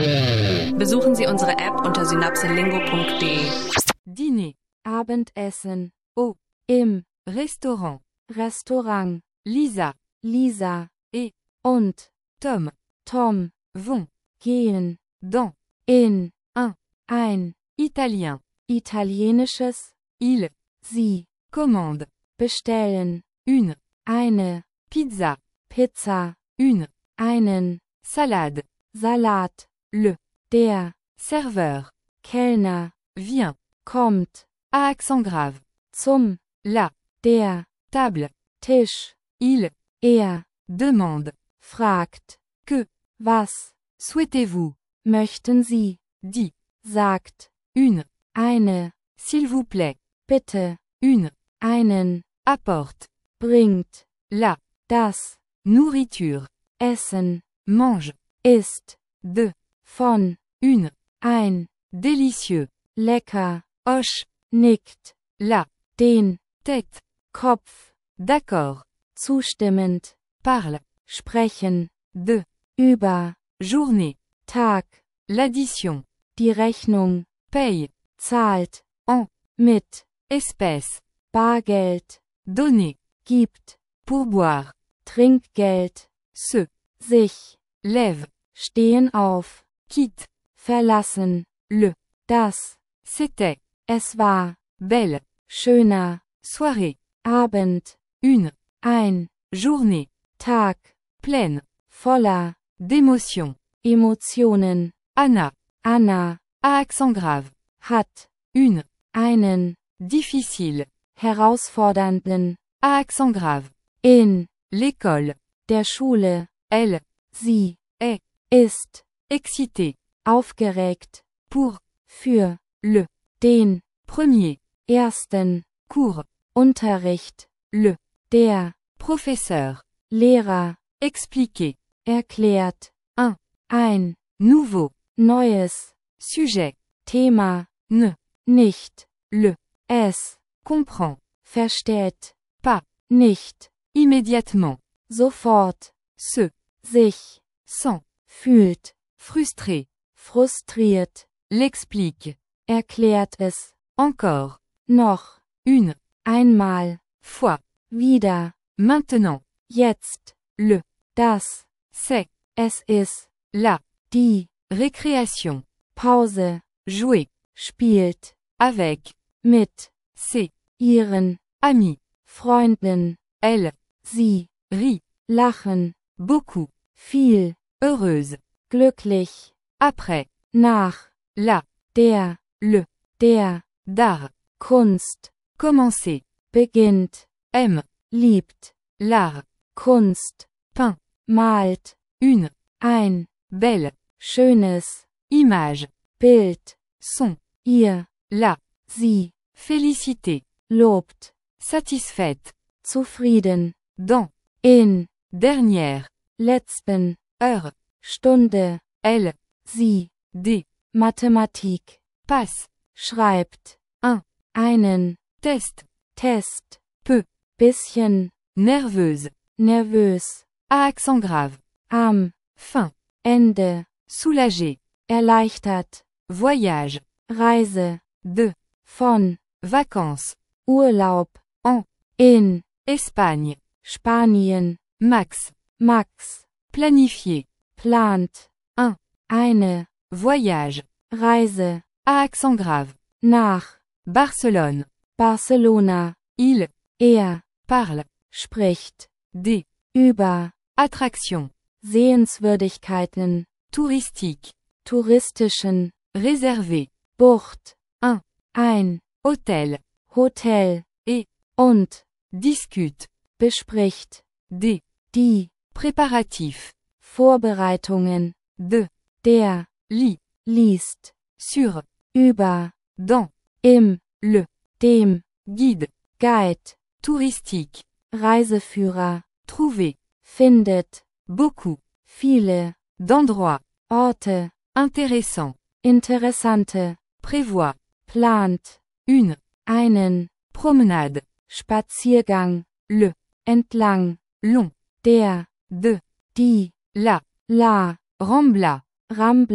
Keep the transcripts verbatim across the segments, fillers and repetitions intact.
Besuchen Sie unsere App unter synapselingo punkt de. Dîner. Abendessen. Au. Im. Restaurant. Restaurant. Lisa. Lisa. Et. Und. Tom. Tom. Vont. Gehen. Dans. In. Un. Ein. Italien. Italienisches. Il. Sie. Commande. Bestellen. Une. Eine. Pizza. Pizza. Une. Einen. Salade. Salat. Le. Der. Serveur. Kellner. Vient. Kommt. À accent grave. Zum. La. Der. Table. Tisch. Il. Er. Demande. Fragt. Que. Was. Souhaitez-vous? Möchten Sie. Dit. Sagt. Une. Eine. S'il vous plaît. Bitte. Une. Einen. Apporte. Bringt. La. Das. Nourriture. Essen. Mange. Ist. De. Von. Une. Ein. Délicieux. Lecker. Hoche. Nickt. La. Den. Tête. Kopf. D'accord. Zustimmend. Parle. Sprechen. De. Über. Journée. Tag. L'addition. Die Rechnung. Paye. Zahlt. En. Mit. Espèce. Bargeld. Donner. Gibt. Pourboire. Trinkgeld. Se. Sich. Lève. Stehen auf. Quitte. Verlassen. Le. Das. C'était. Es war. Belle. Schöner. Soirée. Abend. Une. Ein. Journée. Tag. Pleine. Voller. D'émotion. Emotionen. Anna. Anna. À accent grave. Hat. Une. Einen. Difficile. Herausfordernden. À accent grave. In. L'école. Der Schule. Elle. Sie. Est. Ist. Excitée. Aufgeregt. Pour. Für. Le. Den. Premier. Ersten. Cours. Unterricht. Le. Der. Professeur. Lehrer. Expliquer. Erklärt. Un. Ein. Nouveau. Neues. Sujet. Thema. Ne. Nicht. Le. Es. Comprend. Versteht. Pas. Nicht. Immédiatement. Sofort. Se. Sich. Sent. Fühlt. Frustré. Frustriert. L'explique. Erklärt es. Encore. Noch. Une. Einmal. Fois. Wieder. Maintenant. Jetzt. Le. Das. C'est. Es ist. La. Die. Récréation. Pause. Jouer. Spielt. Avec. Mit. Ses. Ihren. Amis. Freundin. Elle. Sie. Rit. Lachen. Beaucoup. Viel. Heureuse. Glücklich. Après. Nach. La. Der. Le. Der. D'art. Kunst. Commencer. Beginnt. Aime. Liebt. L'art. Kunst. Peint. Malt. Une. Ein. Belle. Schönes. Image. Bild. Son. Ihr. La. Sie. Félicité. Lobt. Satisfaite. Zufrieden. Dans. In. Dernière. Letzten. Heure. Stunde. Elle. Sie. Des. Mathematik. Passe. Schreibt. Un. Einen. Test. Test. Peu. Bisschen. Nerveuse. Nervös. À accent grave. Am. Fin. Ende. Soulagé. Erleichtert. Voyage. Reise. De. Von. Vacances. Urlaub. En. In. Espagne. Spanien. Max. Max. Planifier. Plant. Un. Eine. Voyage. Reise. À accent grave. Nach. Barcelone. Barcelona. Il. Er. Parle. Spricht. Des. Über. Attractions. Sehenswürdigkeiten. Touristique. Touristischen. Réservé. Bucht. Un. Ein. Hôtel. Hotel. Et. Und. Discute. Bespricht. Des. Die. Préparatifs. Vorbereitungen. De. Der. Lit. Liest. Sur. Über. Dans. Im. Le. Dem. Guide. Guide. Touristique. Reiseführer. Trouver. Findet. Beaucoup. Viele. D'endroits. Orte. Intéressant. Interessante. Prévoit. Plant. Une. Einen. Promenade. Spaziergang. Le. Entlang. Long. Der. De. Die. La. La. Rambla. Rambla.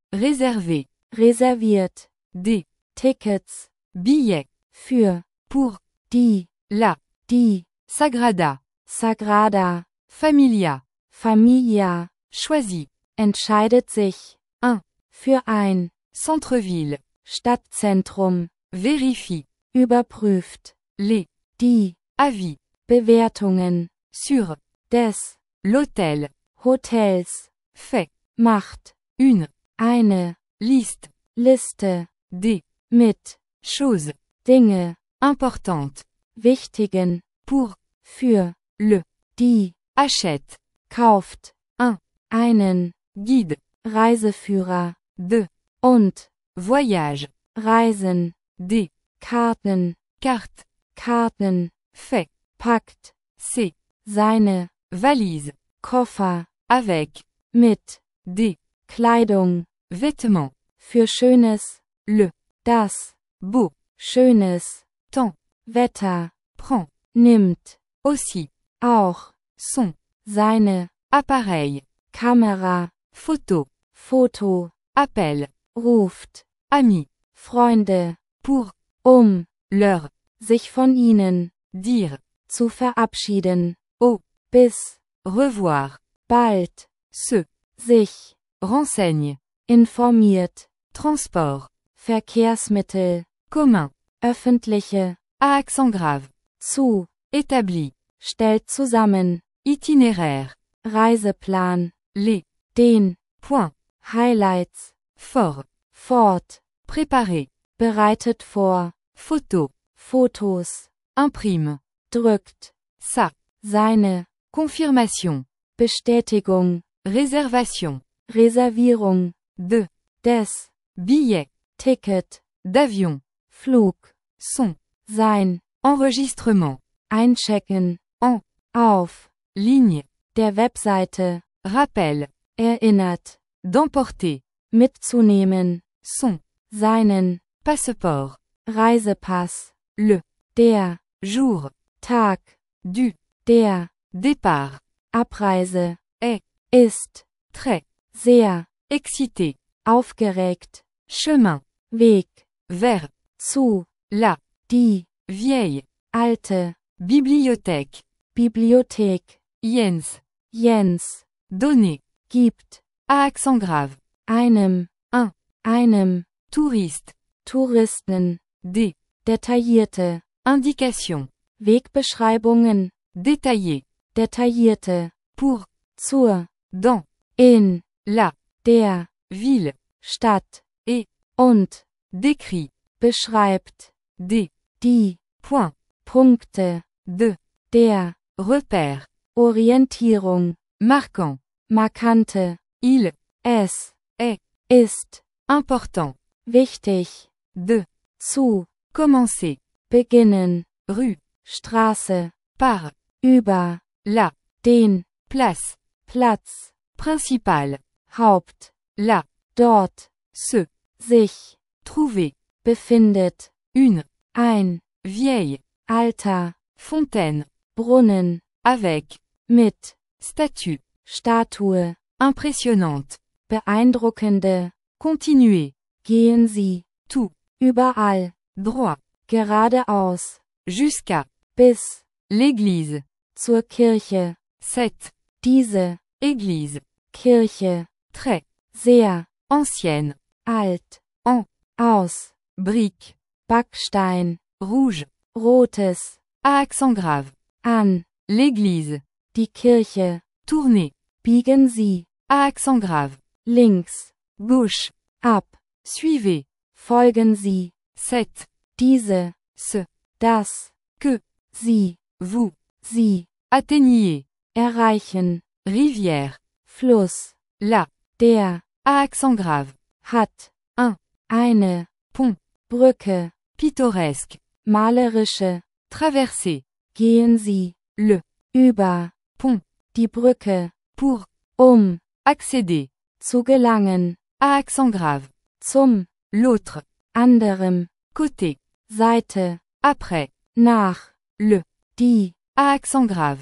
réservé, reserviert, des, Tickets, billets, für, pour, die, la, die, Sagrada, Sagrada, Familia, Familia, choisi, entscheidet sich, un, für ein, centre-ville, Stadtzentrum, vérifie, überprüft, les, die, avis, Bewertungen, sur, des, l'hôtel, Hotels, fait, macht, une, eine, liste, Liste, des, mit, choses, Dinge, importantes, wichtigen, pour, für, le, die, achète, kauft, un, einen, guide, Reiseführer, de, und, voyage, Reisen, des, Karten, cartes, Karten, fait, packt, c'est, seine, valise, Koffer, avec, mit, des, Kleidung, vêtements, für schönes, le, das, beau, schönes, temps, Wetter, prend, nimmt, aussi, auch, son, seine, appareil, Kamera, photo, Foto, appel, ruft, ami, Freunde, pour, um, leur, sich von ihnen, dire, zu verabschieden, au, bis, revoir, bald, se, sich, renseigne, informiert, transport, Verkehrsmittel, commun, öffentliche, à accent grave, zu, établi, stellt zusammen, itinéraire, Reiseplan, les, den, points, Highlights, fort, fort, préparé, bereitet vor, photo, Fotos, imprime, drückt, ça, seine, confirmation, Bestätigung, réservation, Reservierung, de, des, billet, Ticket, d'avion, Flug, son, sein, enregistrement, einchecken, en, auf, ligne, der Webseite, rappel, erinnert, d'emporter, mitzunehmen, son, seinen, passeport, Reisepass, le, der, jour, Tag, du, der, départ, Abreise, est, ist, très, sehr, excité, aufgeregt, chemin, Weg, vers, zu, la, die, vieille, alte, bibliothèque, Bibliothek, Jens, Jens, donner, gibt, à accent grave, einem, un, einem, touriste, Touristen, des, detaillierte, indications, Wegbeschreibungen, détaillé, detaillierte, pour, zur, dans, in, la, der, ville, Stadt, et, und, décrit, beschreibt, des, die, points, Punkte, de, der, repère, Orientierung, marquant, markante, il, es, est, ist, important, wichtig, de, zu, commencer, beginnen, rue, Straße, par, über, la, den, place, Platz, principale, Haupt, la, dort, se, sich, trouver, befindet, une, ein, vieille, alter, fontaine, Brunnen, avec, mit, statue, Statue, impressionnante, beeindruckende, continuer, gehen Sie, tout, überall, droit, geradeaus, jusqu'à, bis, l'église, zur Kirche, cette, diese, église, Kirche, très, sehr, ancienne, alt, en, aus, brique, Backstein, rouge, rotes, à accent grave, an, l'église, die Kirche, tourner, biegen Sie, à accent grave, links, gauche, ab, suivez, folgen Sie, cette, diese, ce, das, que, Sie, vous, Sie, atteignez, erreichen, rivière, Fluss, la, der, à accent grave, hat, un, eine, pont, Brücke, pittoresque, malerische, traverser, gehen Sie, le, über, pont, die Brücke, pour, um, accéder, zu gelangen, à accent grave, zum, l'autre, anderem, côté, Seite, après, nach, le, die, à accent grave,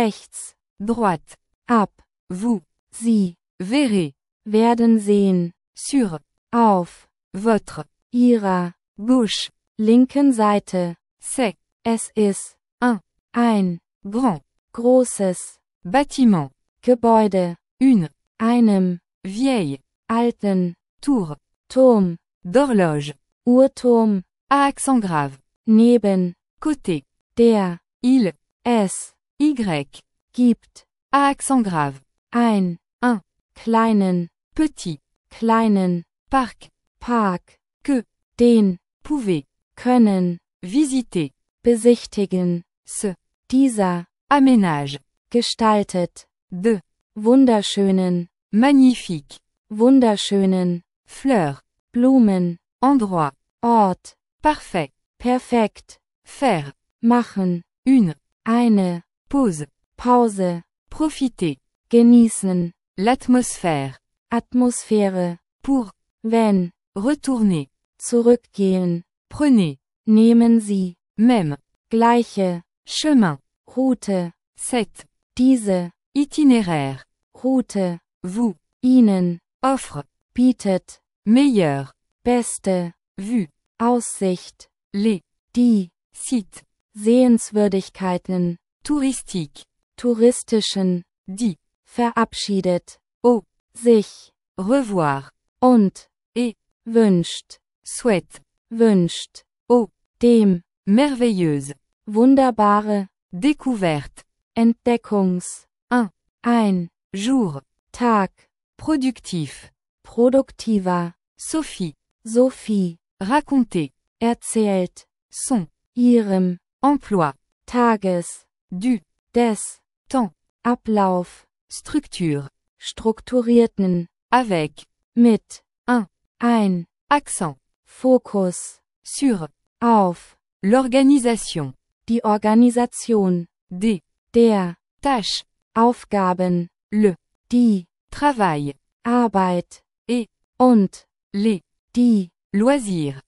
rechts, droite, ab, vous, Sie, verrez, werden sehen, sur, auf, votre, ihrer, gauche, linken Seite. c'est, Es ist un, ein grand, großes bâtiment, Gebäude, une, einem vieille, alten tour, Turm, d'horloge, Uhrturm, à accent grave, neben côté, der il, es y, gibt à accent grave, ein un, kleinen petit, kleinen parc, Park, que, den pouvez, können visiter, besichtigen. ce, Dieser aménage, gestaltet de, wunderschönen, magnifique, wunderschönen fleurs, Blumen, endroit, Ort, parfait, perfekt, faire, machen, une, eine pause, Pause, profiter, genießen, l'atmosphère, Atmosphäre, pour, wenn, retourner, zurückgehen, prenez, nehmen Sie, même, gleiche, chemin, Route, cette, diese, itinéraire, Route, vous, Ihnen, offre, bietet, meilleur, beste, vue, Aussicht, les, die, sites, Sehenswürdigkeiten, touristiques, touristischen, dit, verabschiedet, au, sich, revoir, und, et, wünscht, souhaite, wünscht, au, dem, merveilleuse, wunderbare, découverte, Entdeckungs, un, ein, jour, Tag, productif, produktiver, Sophie, Sophie, raconter, erzählt, son, ihrem, emploi, Tages, du, des, temps, Ablauf, structure, strukturierten, avec, mit, un, ein, accent, Fokus, sur, auf, l'organisation, die Organisation, des, der, tâches, Aufgaben, le, die, travail, Arbeit, et, und, les, die, loisirs,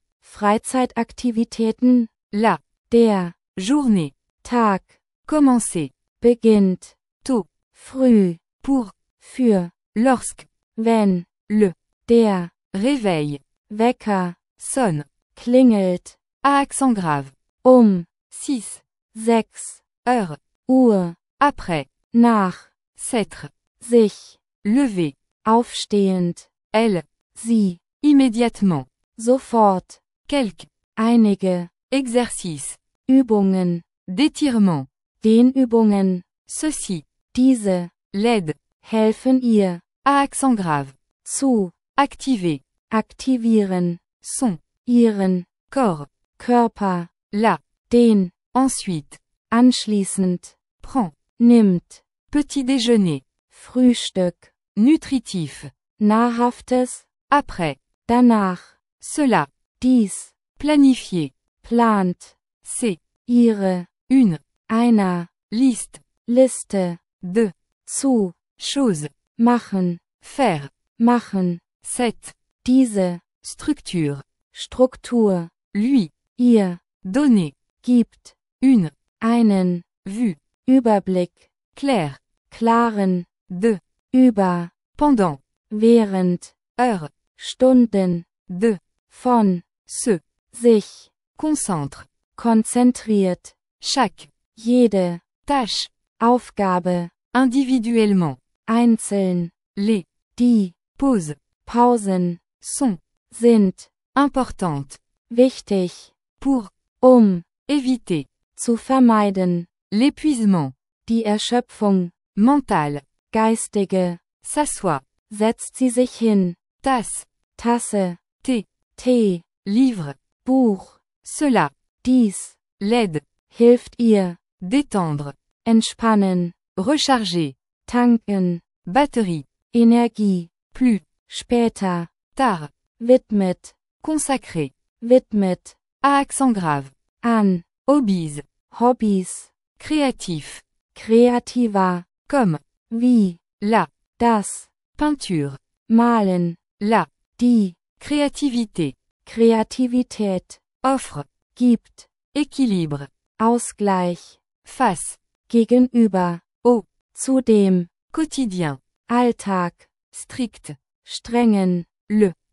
Freizeitaktivitäten, la, der, journée, Tag, commencer, beginnt, tôt, früh, pour, für, lorsque, wenn, le, der, réveil, Wecker, sonne, klingelt, à accent grave, um, six, sechs, heures, Uhr, après, nach, s'être, sich, lever, aufstehend, elle, sie, immédiatement, sofort, quelques, einige, exercices, Übungen, d'étirement, Dehnübungen, ceci, diese, l'aide, helfen ihr, à accent grave, zu, activer, aktivieren, son, ihren, corps, Körper, la, den, ensuite, anschließend, prend, nimmt, petit déjeuner, Frühstück, nutritif, nahrhaftes, après, danach, cela, dies, planifier, plant, c'est, ihre, une, einer, liste, Liste, de, zu, choses, machen, faire, machen, cette, diese, structure, Struktur, lui, ihr, donner, gibt, une, einen, vue, Überblick, clair, klaren, de, über, pendant, während, heure, Stunden, de, von, se, sich, concentre, konzentriert, chaque, jede, tâche, Aufgabe, individuellement, einzeln, les, die, pauses, Pausen, sont, sind, importantes, wichtig, pour, um, éviter, zu vermeiden, l'épuisement, die Erschöpfung, mental, geistige, s'assoit, setzt sie sich hin, tasse, Tasse, thé, Tee, livre, Buch, cela, dies, l'aide, hilft ihr, détendre, entspannen, recharger, tanken, batterie, Energie, plus, später, tard, widmet, consacré, widmet, à accent grave, an, hobbies, Hobbys, créatif, kreativer, comme, wie, la, das, peinture, malen, la, die, créativité, Kreativität, offre, gibt, équilibre, Ausgleich, face, gegenüber, au, zudem, quotidien, Alltag, strict, strengen, le,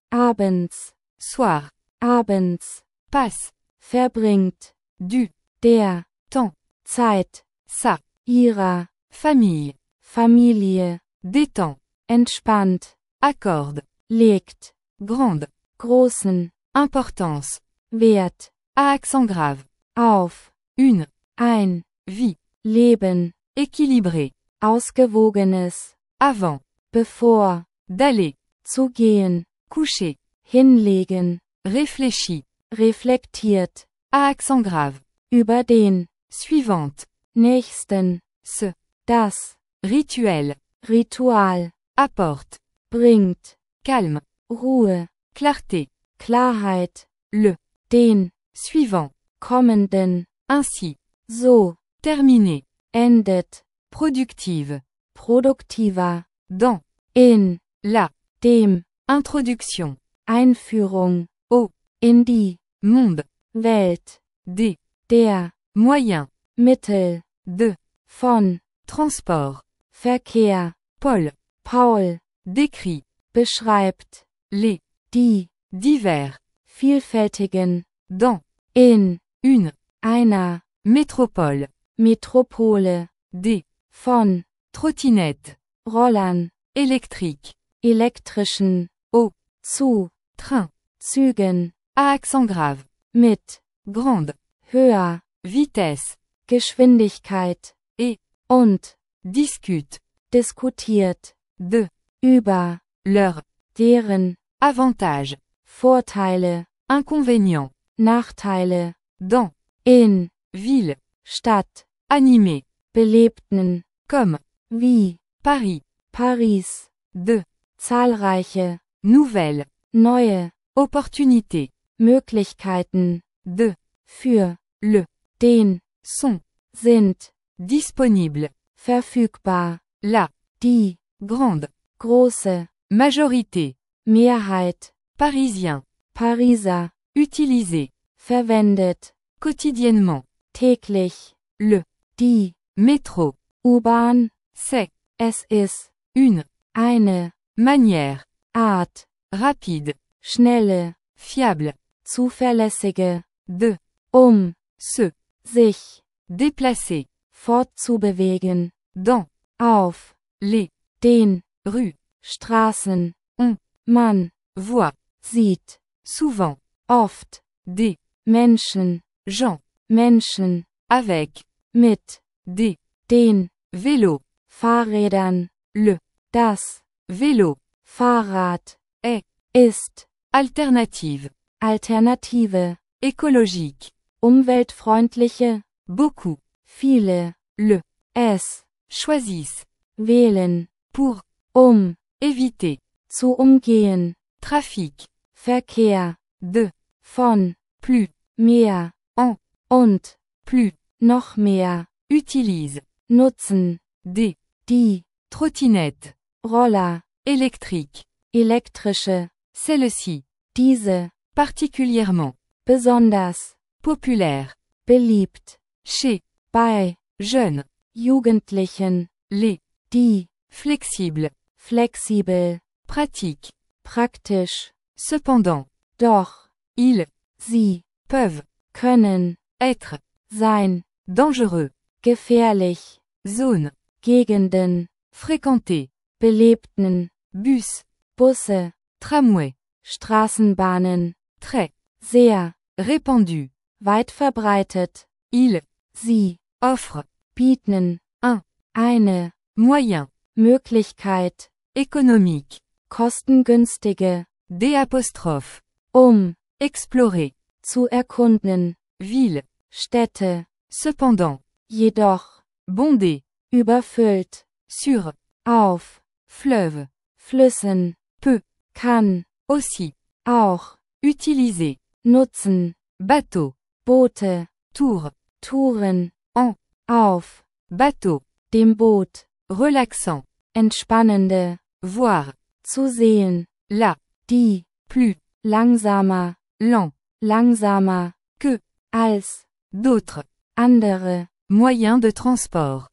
abends, soir, abends, passe, verbringt, du, der, temps, Zeit, sa, ihrer, famille, Familie, détend, entspannt, accorde, legt, grande, großen, importance, Wert, à accent grave, auf, une, ein, vie, Leben, équilibré, ausgewogenes, avant, bevor, d'aller, zu gehen, coucher, hinlegen, réfléchi, reflektiert, à accent grave, über den, suivante, nächsten, ce, das, rituel, Ritual, apporte, bringt, calme, Ruhe, clarté, Klarheit, le, den, suivant, kommenden, ainsi, so, terminé, endet, productive, produktiver, dans, in, la, dem, introduction, Einführung, au, in die, monde, Welt, des, der, moyens, Mittel, de, von, transport, Verkehr, Paul, Paul, décrit, beschreibt, les, die, divers, vielfältigen, dans, in, une, einer, métropole, Metropole, des, von, trottinettes, Rollern, électriques, elektrischen, au, zu, train, Zügen, à accent grave, mit, grande, höher, vitesse, Geschwindigkeit, et, und, discute, diskutiert, de, über, leur, deren, avantage, Vorteile, inconvénients, Nachteile, dans, in, ville, Stadt, animé, belebten, comme, wie, Paris, Paris, de, zahlreiche, nouvelles, neue, opportunités, Möglichkeiten, de, für, le, den, sont, sind, disponibles, verfügbar, la, die, grande, große, majorité, Mehrheit, parisien, Pariser, utilisé, verwendet, quotidiennement, täglich, le, die, métro, U-Bahn, c'est, es ist, une, eine, manière, Art, rapide, schnelle, fiable, zuverlässige, de, um, se, sich, déplacer, fortzubewegen, dans, auf, les, den, rues, Straßen, on, man, voit, sieht, souvent, oft, des, Menschen, gens, Menschen, avec, mit, des, den, vélos, Fahrrädern, le, das, vélo, Fahrrad, est, ist, alternative, Alternative, écologique, umweltfreundliche, beaucoup, viele, le, es, choisissent, wählen, pour, um, éviter, zu umgehen, trafic, Verkehr, de, von, plus, mehr, en, und, plus, noch mehr, utilise, nutzen, des, die, trottinettes, Roller, électriques, elektrische, celle-ci, diese, particulièrement, besonders, populaire, beliebt, chez, bei, jeunes, Jugendlichen, les, die, flexible, flexibel, pratique, praktisch, cependant, doch, ils, sie, peuvent, können, être, sein, dangereux, gefährlich, zone, Gegenden, fréquenté, belebten, bus, Busse, tramway, Straßenbahnen, très, sehr, répandu, weit verbreitet, ils, sie, offrent, bieten, un, eine, moyen, Möglichkeit, économique, kostengünstige, des apostrophes, um, explorer, zu erkunden, ville, Städte, cependant, jedoch, bondé, überfüllt, sur, auf, fleuve, Flüssen, peu, kann, aussi, auch, utiliser, nutzen, bateau, Boote, tour, Touren, en, auf, bateau, dem Boot, relaxant, entspannende, voir, zu sehen, la, die, plus, langsamer, lent, langsamer, que, als, d'autres, andere, moyens de transport,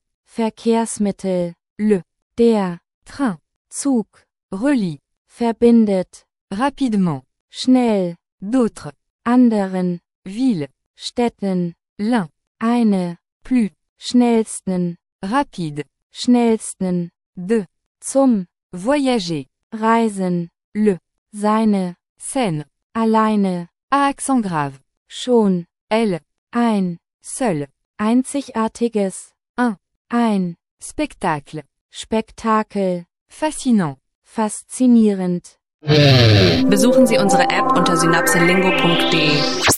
Verkehrsmittel, le, der, train, Zug, relie, verbindet, rapidement, schnell, d'autres, anderen, ville, Städten, l'un, eine, plus, schnellsten, rapide, schnellsten, deux, zum, voyager, reisen, le, seine, scène, alleine, à accent grave, schon, elle, ein, seul, einzigartiges, un, ein, spectacle, Spektakel, fascinant. faszinierend. Besuchen Sie unsere App unter synapselingo punkt de.